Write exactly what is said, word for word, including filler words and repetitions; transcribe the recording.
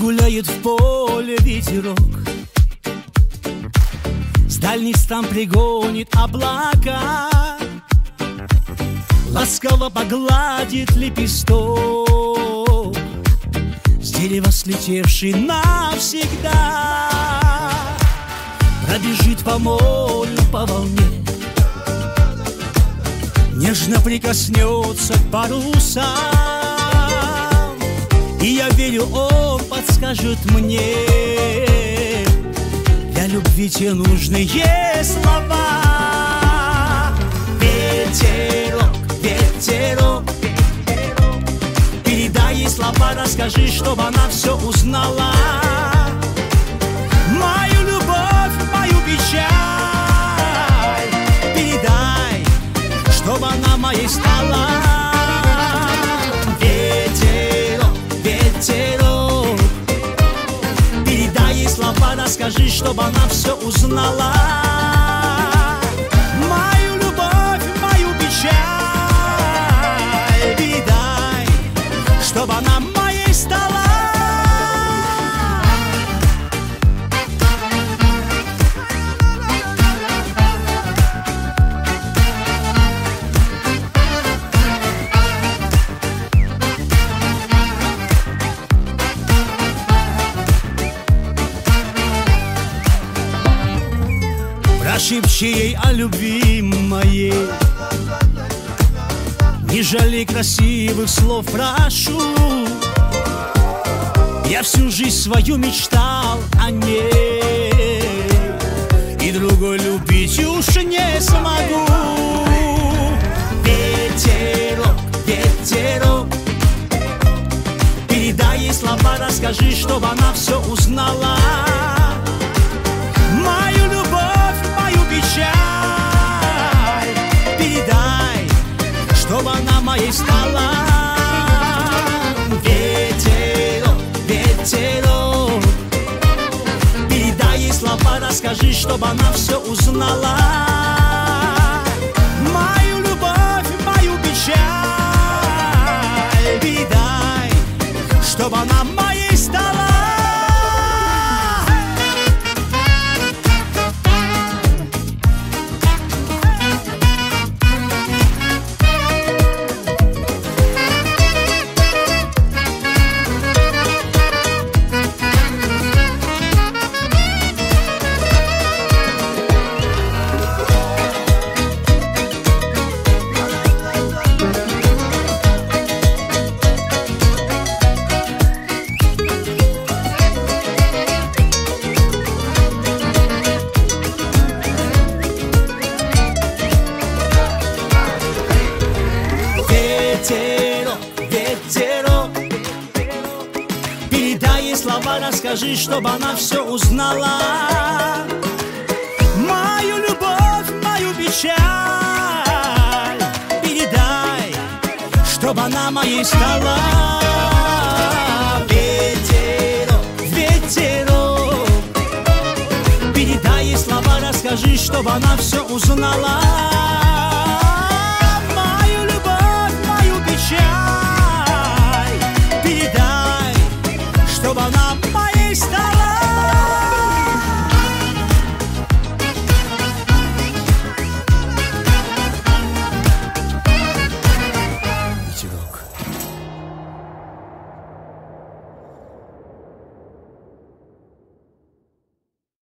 гуляет в поле ветерок, с дальних стран пригонит облака, ласково погладит лепесток с дерева слетевший навсегда. Пробежит по морю, по волне, нежно прикоснется к парусам, и я верю, он подскажет мне для любви те нужные слова. Ветерок, ветерок, передай ей слова, расскажи, чтобы она все узнала. Мою любовь, мою печаль передай, чтобы она моей стала. Ветерок, ветерок, передай ей слова, расскажи, чтобы она все узнала. Мою любовь, мою печаль передай, чтобы она моей стала. Прошепчи ей о любви моей, не жалей красивых слов, прошу. Я всю жизнь свою мечтал о ней, и другой любить уж не смогу. Ветерок, ветерок, передай ей слова, расскажи, чтобы она все узнала. Мою любовь, мою печаль передай, чтобы она моей стала. Ветерок, ветерок, передай ей слова, расскажи, чтобы она все узнала. Мою любовь, мою печаль передай, чтобы она моей стала. Ветерок, ветерок, передай ей слова, расскажи, чтобы она все узнала. Мою любовь, мою печаль передай, чтобы она моей стала. Ветерок, ветерок, передай ей слова, расскажи, чтобы она все узнала.